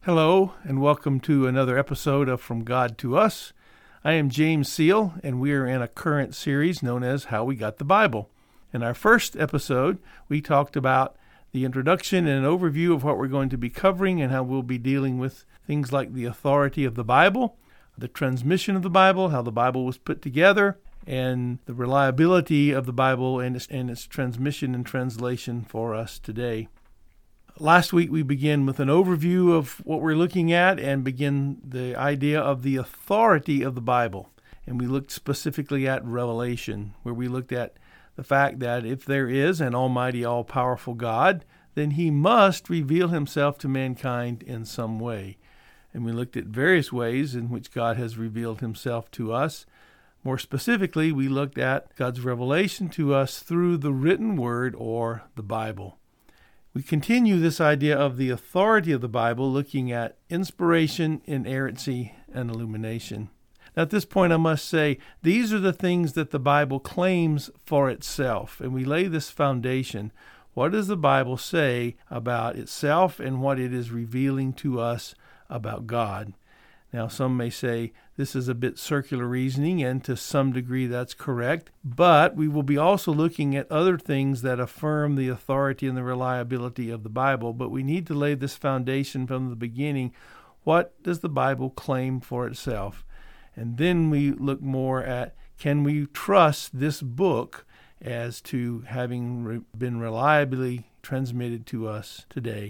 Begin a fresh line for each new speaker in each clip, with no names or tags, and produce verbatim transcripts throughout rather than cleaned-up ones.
Hello, and welcome to another episode of From God to Us. I am James Seal, and we are in a current series known as How We Got the Bible. In our first episode, we talked about the introduction and an overview of what we're going to be covering and how we'll be dealing with things like the authority of the Bible, the transmission of the Bible, how the Bible was put together, and the reliability of the Bible and its, and its transmission and translation for us today. Last week we began with an overview of what we're looking at and begin the idea of the authority of the Bible. And we looked specifically at Revelation, where we looked at the fact that if there is an almighty, all-powerful God, then he must reveal himself to mankind in some way. And we looked at various ways in which God has revealed himself to us. More specifically, we looked at God's revelation to us through the written word or the Bible. We continue this idea of the authority of the Bible, looking at inspiration, inerrancy, and illumination. Now, at this point, I must say, these are the things that the Bible claims for itself, and we lay this foundation. What does the Bible say about itself and what it is revealing to us about God? Now, some may say this is a bit circular reasoning, and to some degree that's correct, but we will be also looking at other things that affirm the authority and the reliability of the Bible, but we need to lay this foundation from the beginning. What does the Bible claim for itself? And then we look more at, can we trust this book as to having re- been reliably transmitted to us today?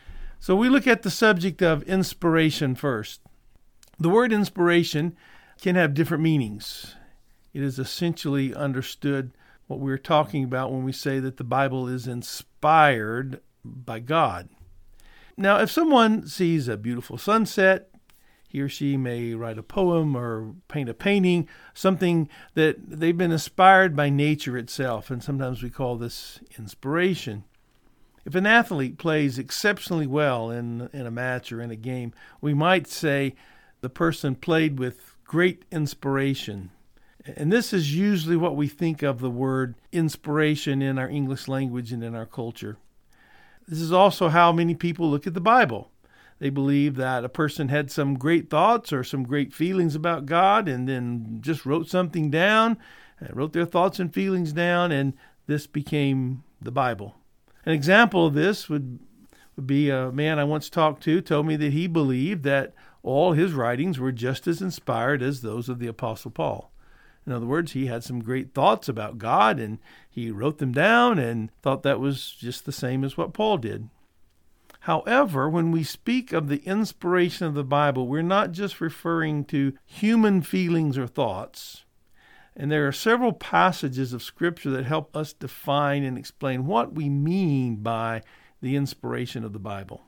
So we look at the subject of inspiration first. The word inspiration can have different meanings. It is essentially understood what we're talking about when we say that the Bible is inspired by God. Now, if someone sees a beautiful sunset, he or she may write a poem or paint a painting, something that they've been inspired by nature itself, and sometimes we call this inspiration. If an athlete plays exceptionally well in, in a match or in a game, we might say the person played with great inspiration. And this is usually what we think of the word inspiration in our English language and in our culture. This is also how many people look at the Bible. They believe that a person had some great thoughts or some great feelings about God and then just wrote something down, wrote their thoughts and feelings down, and this became the Bible. An example of this would, would be a man I once talked to told me that he believed that all his writings were just as inspired as those of the Apostle Paul. In other words, he had some great thoughts about God, and he wrote them down and thought that was just the same as what Paul did. However, when we speak of the inspiration of the Bible, we're not just referring to human feelings or thoughts. And there are several passages of Scripture that help us define and explain what we mean by the inspiration of the Bible.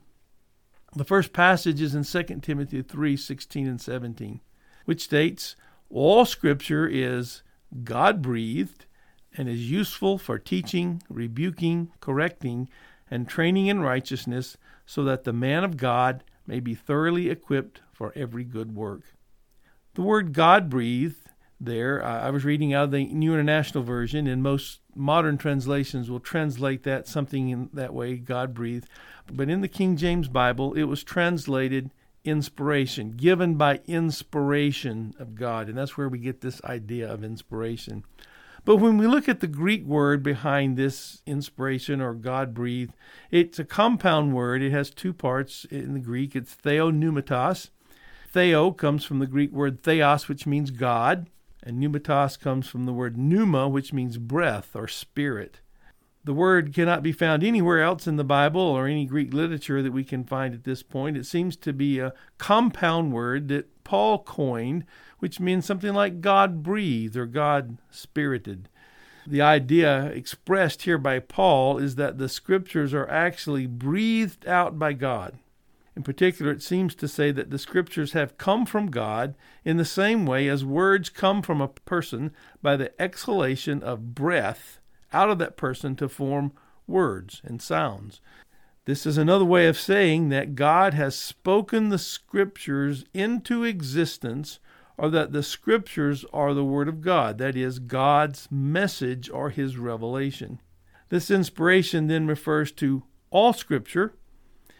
The first passage is in Second Timothy three, sixteen and seventeen, which states, "All Scripture is God-breathed and is useful for teaching, rebuking, correcting, and training in righteousness, so that the man of God may be thoroughly equipped for every good work." The word God-breathed there, I was reading out of the New International Version, and most modern translations will translate that something in that way, God-breathed. But in the King James Bible, it was translated inspiration, given by inspiration of God. And that's where we get this idea of inspiration. But when we look at the Greek word behind this inspiration or God-breathed, it's a compound word. It has two parts in the Greek. It's theopneumatos. Theo comes from the Greek word theos, which means God. And pneumatos comes from the word pneuma, which means breath or spirit. The word cannot be found anywhere else in the Bible or any Greek literature that we can find at this point. It seems to be a compound word that Paul coined, which means something like God-breathed or God-spirited. The idea expressed here by Paul is that the Scriptures are actually breathed out by God. In particular, it seems to say that the Scriptures have come from God in the same way as words come from a person by the exhalation of breath out of that person to form words and sounds. This is another way of saying that God has spoken the Scriptures into existence, or that the Scriptures are the Word of God, that is, God's message or His revelation. This inspiration then refers to all Scripture,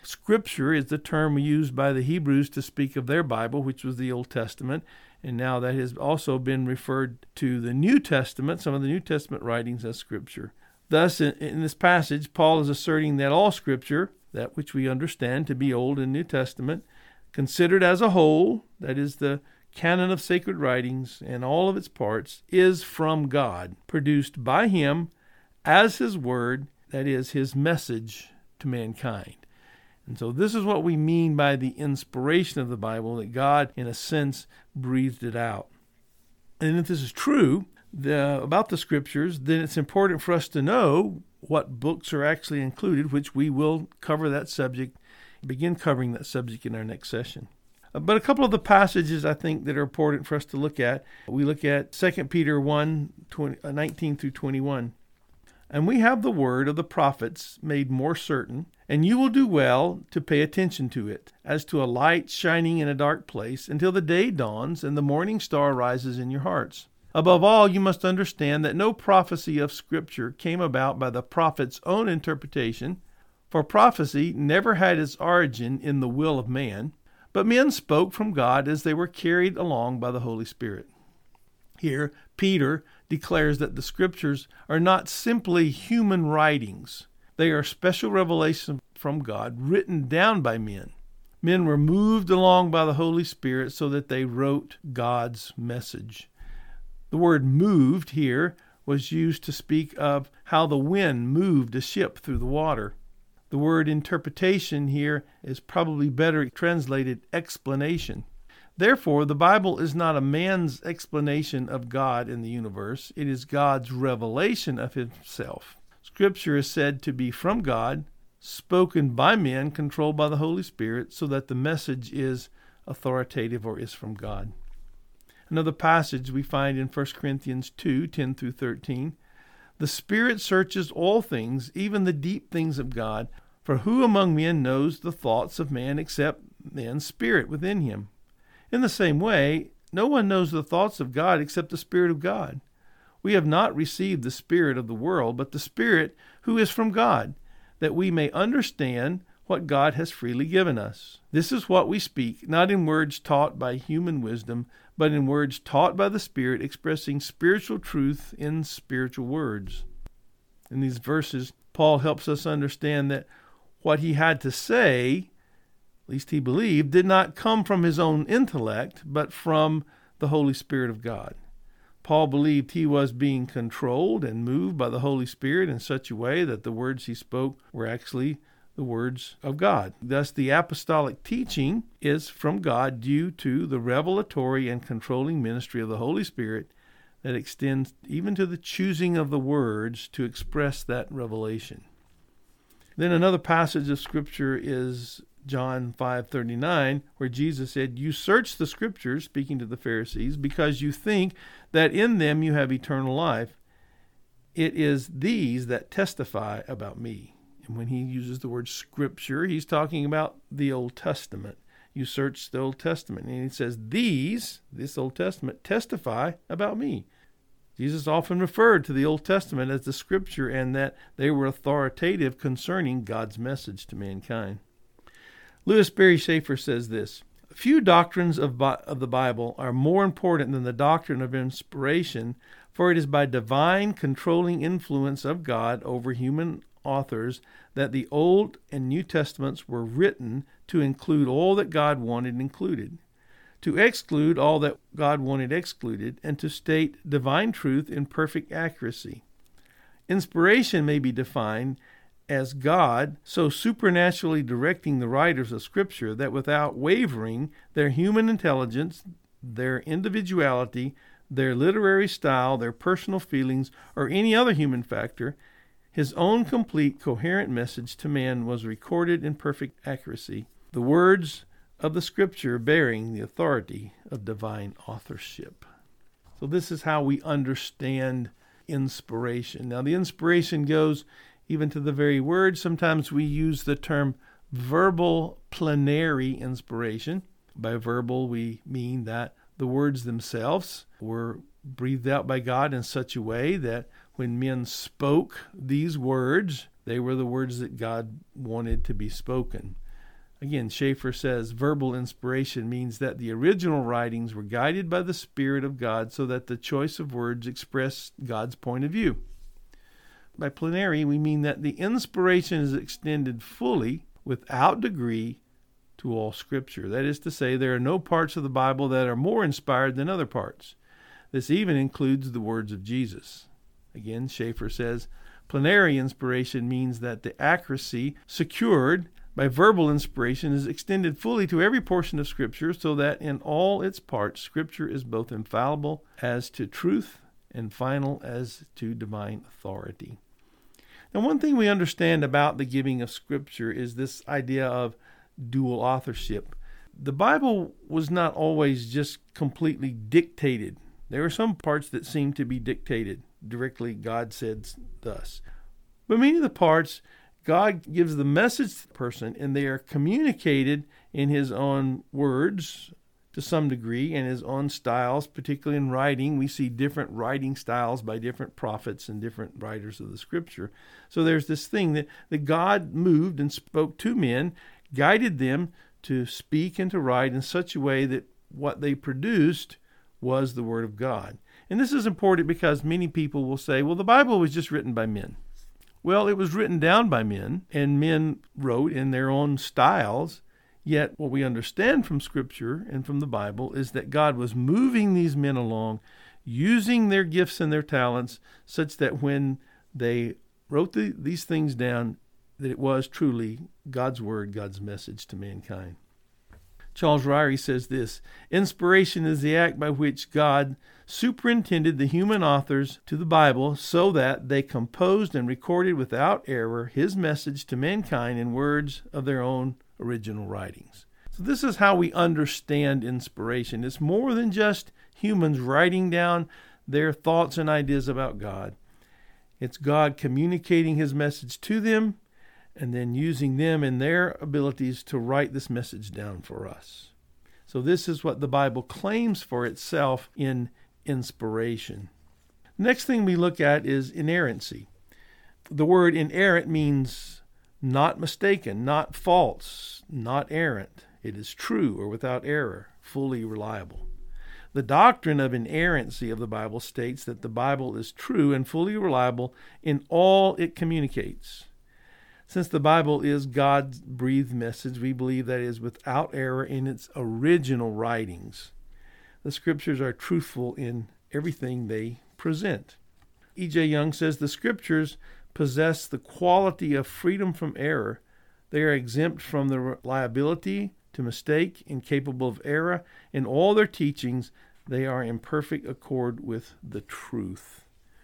Scripture is the term used by the Hebrews to speak of their Bible, which was the Old Testament, and now that has also been referred to the New Testament, some of the New Testament writings, as Scripture. Thus, in, in this passage, Paul is asserting that all Scripture, that which we understand to be Old and New Testament, considered as a whole, that is the canon of sacred writings and all of its parts, is from God, produced by Him as His Word, that is, His message to mankind. And so this is what we mean by the inspiration of the Bible, that God, in a sense, breathed it out. And if this is true the, about the Scriptures, then it's important for us to know what books are actually included, which we will cover that subject, begin covering that subject in our next session. But a couple of the passages I think that are important for us to look at, we look at Second Peter one, nineteen through twenty-one. And we have the word of the prophets made more certain, and you will do well to pay attention to it, as to a light shining in a dark place, until the day dawns and the morning star rises in your hearts. Above all, you must understand that no prophecy of Scripture came about by the prophet's own interpretation, for prophecy never had its origin in the will of man, but men spoke from God as they were carried along by the Holy Spirit. Here, Peter declares that the Scriptures are not simply human writings. They are special revelations from God written down by men. Men were moved along by the Holy Spirit so that they wrote God's message. The word moved here was used to speak of how the wind moved a ship through the water. The word interpretation here is probably better translated explanation. Therefore, the Bible is not a man's explanation of God in the universe. It is God's revelation of Himself. Scripture is said to be from God, spoken by men, controlled by the Holy Spirit, so that the message is authoritative or is from God. Another passage we find in First Corinthians two, ten through thirteen. The Spirit searches all things, even the deep things of God. For who among men knows the thoughts of man except man's spirit within him? In the same way, no one knows the thoughts of God except the Spirit of God. We have not received the spirit of the world, but the Spirit who is from God, that we may understand what God has freely given us. This is what we speak, not in words taught by human wisdom, but in words taught by the Spirit, expressing spiritual truth in spiritual words. In these verses, Paul helps us understand that what he had to say, at least he believed, did not come from his own intellect, but from the Holy Spirit of God. Paul believed he was being controlled and moved by the Holy Spirit in such a way that the words he spoke were actually the words of God. Thus, the apostolic teaching is from God due to the revelatory and controlling ministry of the Holy Spirit that extends even to the choosing of the words to express that revelation. Then another passage of Scripture is John five thirty-nine, where Jesus said, "You search the Scriptures," speaking to the Pharisees, "because you think that in them you have eternal life. It is these that testify about me." And when he uses the word Scripture, he's talking about the Old Testament. You search the Old Testament. And he says, these, this Old Testament, testify about me. Jesus often referred to the Old Testament as the Scripture and that they were authoritative concerning God's message to mankind. Lewis Berry Schaeffer says this, "Few doctrines of, Bi- of the Bible are more important than the doctrine of inspiration, for it is by divine controlling influence of God over human authors that the Old and New Testaments were written to include all that God wanted included, to exclude all that God wanted excluded, and to state divine truth in perfect accuracy. Inspiration may be defined as God so supernaturally directing the writers of Scripture that without wavering their human intelligence, their individuality, their literary style, their personal feelings, or any other human factor, His own complete, coherent message to man was recorded in perfect accuracy, the words of the Scripture bearing the authority of divine authorship." So this is how we understand inspiration. Now, the inspiration goes even to the very word. Sometimes we use the term verbal plenary inspiration. By verbal, we mean that the words themselves were breathed out by God in such a way that when men spoke these words, they were the words that God wanted to be spoken. Again, Schaeffer says verbal inspiration means that the original writings were guided by the Spirit of God so that the choice of words express God's point of view. By plenary, we mean that the inspiration is extended fully, without degree, to all Scripture. That is to say, there are no parts of the Bible that are more inspired than other parts. This even includes the words of Jesus. Again, Schaeffer says, plenary inspiration means that the accuracy secured by verbal inspiration is extended fully to every portion of Scripture so that in all its parts, Scripture is both infallible as to truth and final as to divine authority. Now, one thing we understand about the giving of Scripture is this idea of dual authorship. The Bible was not always just completely dictated. There are some parts that seem to be dictated. Directly, God said thus. But many of the parts, God gives the message to the person, and they are communicated in His own words to some degree, and His own styles, particularly in writing. We see different writing styles by different prophets and different writers of the Scripture. So there's this thing that, that God moved and spoke to men, guided them to speak and to write in such a way that what they produced was the Word of God. And this is important because many people will say, well, the Bible was just written by men. Well, it was written down by men, and men wrote in their own styles. Yet what we understand from Scripture and from the Bible is that God was moving these men along, using their gifts and their talents, such that when they wrote the, these things down, that it was truly God's Word, God's message to mankind. Charles Ryrie says this, inspiration is the act by which God superintended the human authors to the Bible so that they composed and recorded without error His message to mankind in words of their own original writings. So this is how we understand inspiration. It's more than just humans writing down their thoughts and ideas about God. It's God communicating His message to them and then using them and their abilities to write this message down for us. So this is what the Bible claims for itself in inspiration. Next thing we look at is inerrancy. The word inerrant means not mistaken, not false, not errant. It is true or without error, fully reliable. The doctrine of inerrancy of the Bible states that the Bible is true and fully reliable in all it communicates. Since the Bible is God's breathed message, we believe that it is without error in its original writings. The Scriptures are truthful in everything they present. E J Young says the Scriptures possess the quality of freedom from error. They are exempt from the liability to mistake, incapable of error. In all their teachings, they are in perfect accord with the truth.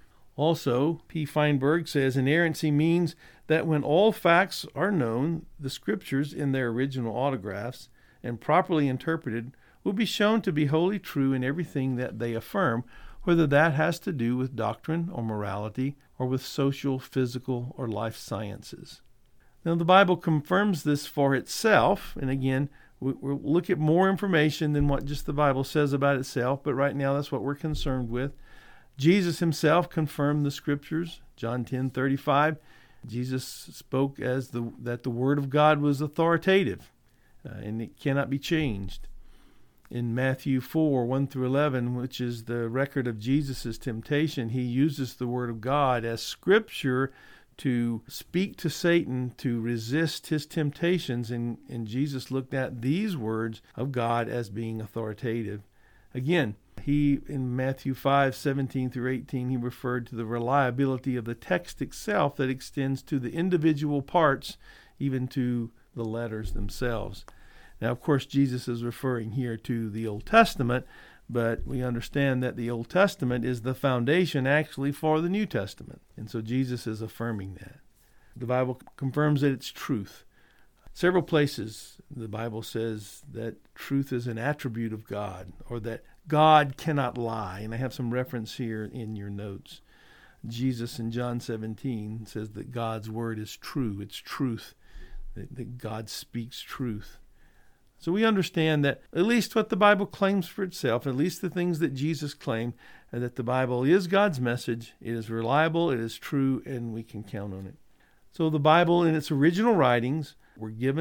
Also, P. Feinberg says inerrancy means that when all facts are known, the Scriptures in their original autographs and properly interpreted will be shown to be wholly true in everything that they affirm, whether that has to do with doctrine or morality or with social, physical, or life sciences. Now, the Bible confirms this for itself, and again, we'll look at more information than what just the Bible says about itself, but right now that's what we're concerned with. Jesus Himself confirmed the Scriptures. John ten thirty-five, Jesus spoke as the that the Word of God was authoritative, uh, and it cannot be changed. In Matthew four, one through eleven, which is the record of Jesus' temptation, He uses the Word of God as Scripture to speak to Satan to resist his temptations, and, and Jesus looked at these words of God as being authoritative. Again, He, in Matthew five, seventeen through eighteen, He referred to the reliability of the text itself that extends to the individual parts, even to the letters themselves. Now, of course, Jesus is referring here to the Old Testament, but we understand that the Old Testament is the foundation actually for the New Testament. And so Jesus is affirming that. The Bible confirms that it's truth. Several places the Bible says that truth is an attribute of God, or that God cannot lie. And I have some reference here in your notes. Jesus in John seventeen says that God's word is true. It's truth. That, that God speaks truth. So we understand that at least what the Bible claims for itself, at least the things that Jesus claimed, and that the Bible is God's message. It is reliable, it is true, and we can count on it. So the Bible in its original writings were given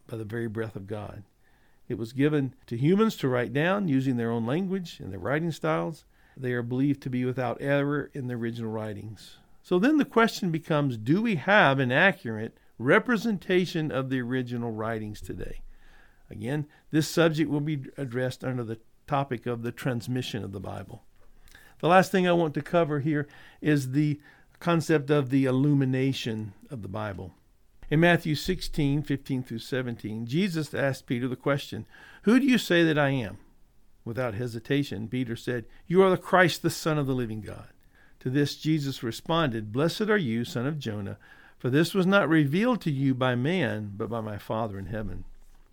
by the very breath of God. It was given to humans to write down using their own language and their writing styles. They are believed to be without error in the original writings. So then the question becomes, do we have an accurate representation of the original writings today? Again, this subject will be addressed under the topic of the transmission of the Bible. The last thing I want to cover here is the concept of the illumination of the Bible. In Matthew sixteen, fifteen through seventeen, Jesus asked Peter the question, "Who do you say that I am?" Without hesitation, Peter said, "You are the Christ, the Son of the living God." To this Jesus responded, "Blessed are you, son of Jonah, for this was not revealed to you by man, but by my Father in heaven."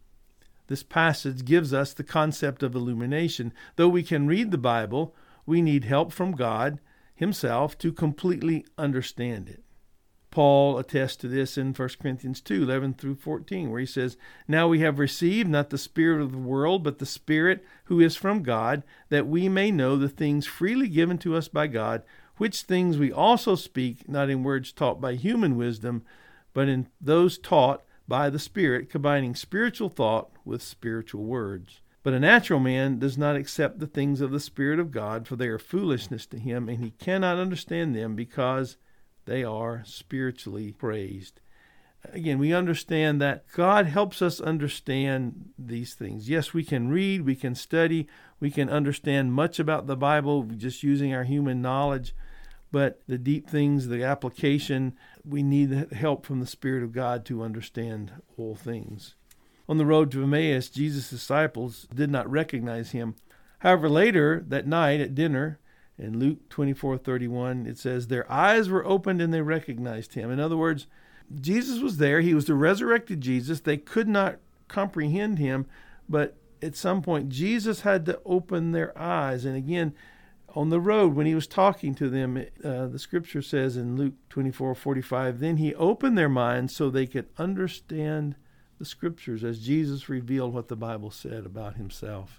This passage gives us the concept of illumination. Though we can read the Bible, we need help from God himself to completely understand it. Paul attests to this in First Corinthians two, eleven through fourteen, where he says, "Now we have received not the spirit of the world, but the Spirit who is from God, that we may know the things freely given to us by God, which things we also speak, not in words taught by human wisdom, but in those taught by the Spirit, combining spiritual thought with spiritual words. But a natural man does not accept the things of the Spirit of God, for they are foolishness to him, and he cannot understand them because they are spiritually praised." Again, we understand that God helps us understand these things. Yes, we can read, we can study, we can understand much about the Bible just using our human knowledge, but the deep things, the application, we need help from the Spirit of God to understand all things. On the road to Emmaus, Jesus' disciples did not recognize him. However, later that night at dinner, in Luke twenty-four thirty-one, it says, their eyes were opened and they recognized him. In other words, Jesus was there. He was the resurrected Jesus. They could not comprehend him, but at some point, Jesus had to open their eyes. And again, on the road, when he was talking to them, uh, the scripture says in Luke twenty-four forty-five, then he opened their minds so they could understand the scriptures as Jesus revealed what the Bible said about himself.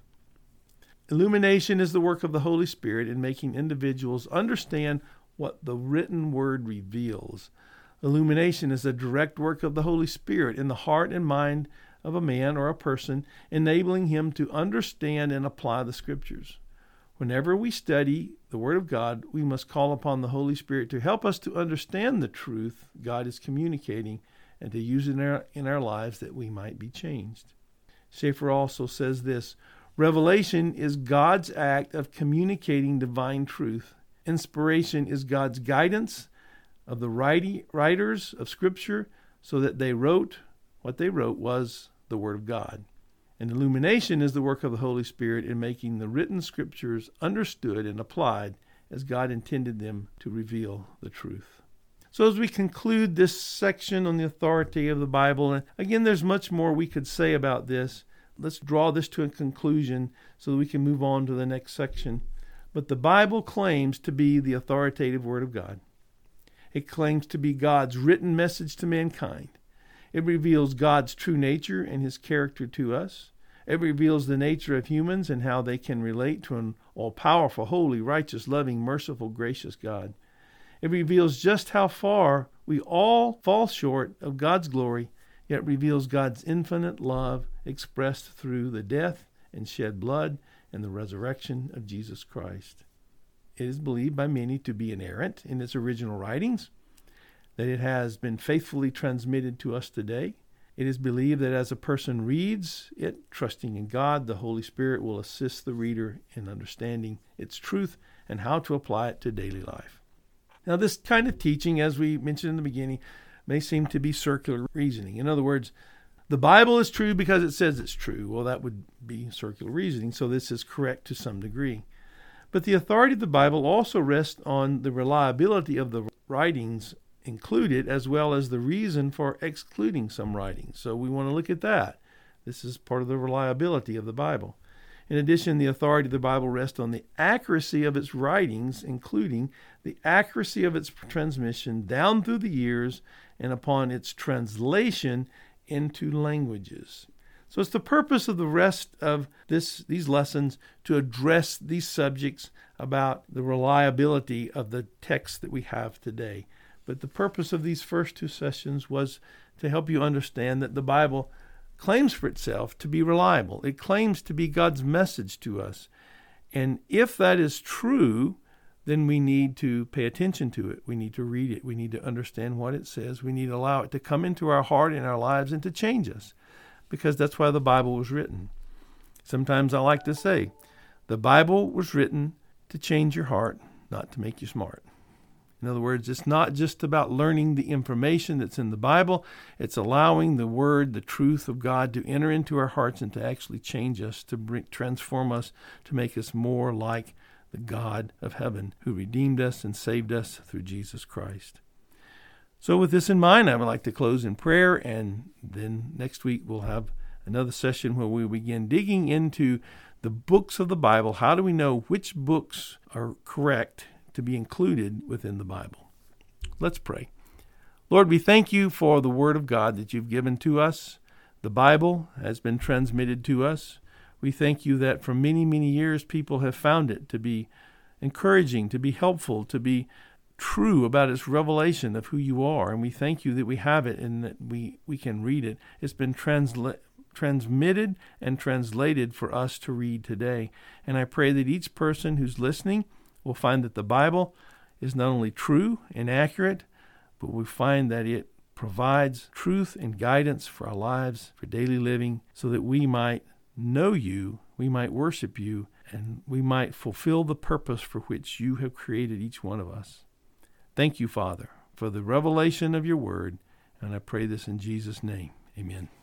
Illumination is the work of the Holy Spirit in making individuals understand what the written word reveals. Illumination is a direct work of the Holy Spirit in the heart and mind of a man or a person, enabling him to understand and apply the scriptures. Whenever we study the Word of God, we must call upon the Holy Spirit to help us to understand the truth God is communicating and to use it in our, in our lives that we might be changed. Schaeffer also says this, revelation is God's act of communicating divine truth. Inspiration is God's guidance of the writers of Scripture so that they wrote what they wrote was the Word of God. And illumination is the work of the Holy Spirit in making the written Scriptures understood and applied as God intended them to reveal the truth. So as we conclude this section on the authority of the Bible, and again, there's much more we could say about this. Let's draw this to a conclusion so that we can move on to the next section. But the Bible claims to be the authoritative Word of God. It claims to be God's written message to mankind. It reveals God's true nature and his character to us. It reveals the nature of humans and how they can relate to an all-powerful, holy, righteous, loving, merciful, gracious God. It reveals just how far we all fall short of God's glory, yet reveals God's infinite love expressed through the death and shed blood and the resurrection of Jesus Christ. It is believed by many to be inerrant in its original writings, that it has been faithfully transmitted to us today. It is believed that as a person reads it, trusting in God, the Holy Spirit will assist the reader in understanding its truth and how to apply it to daily life. Now, this kind of teaching, as we mentioned in the beginning, may seem to be circular reasoning. In other words, the Bible is true because it says it's true. Well, that would be circular reasoning, so this is correct to some degree. But the authority of the Bible also rests on the reliability of the writings included, as well as the reason for excluding some writings. So we want to look at that. This is part of the reliability of the Bible. In addition, the authority of the Bible rests on the accuracy of its writings, including the accuracy of its transmission down through the years and upon its translation into languages. So it's the purpose of the rest of this these lessons to address these subjects about the reliability of the text that we have today. But the purpose of these first two sessions was to help you understand that the Bible claims for itself to be reliable. It claims to be God's message to us. And if that is true, then we need to pay attention to it. We need to read it. We need to understand what it says. We need to allow it to come into our heart and our lives and to change us, because that's why the Bible was written. Sometimes I like to say, the Bible was written to change your heart, not to make you smart. In other words, it's not just about learning the information that's in the Bible. It's allowing the Word, the truth of God, to enter into our hearts and to actually change us, to bring, transform us, to make us more like the God of heaven who redeemed us and saved us through Jesus Christ. So with this in mind, I would like to close in prayer, and then next week we'll have another session where we begin digging into the books of the Bible. How do we know which books are correct to be included within the Bible? Let's pray. Lord, we thank you for the Word of God that you've given to us. The Bible has been transmitted to us. We thank you that for many, many years people have found it to be encouraging, to be helpful, to be true about its revelation of who you are. And we thank you that we have it and that we, we can read it. It's been transla- transmitted and translated for us to read today. And I pray that each person who's listening will find that the Bible is not only true and accurate, but we find that it provides truth and guidance for our lives, for daily living, so that we might know you, we might worship you, and we might fulfill the purpose for which you have created each one of us. Thank you, Father, for the revelation of your word, and I pray this in Jesus' name. Amen.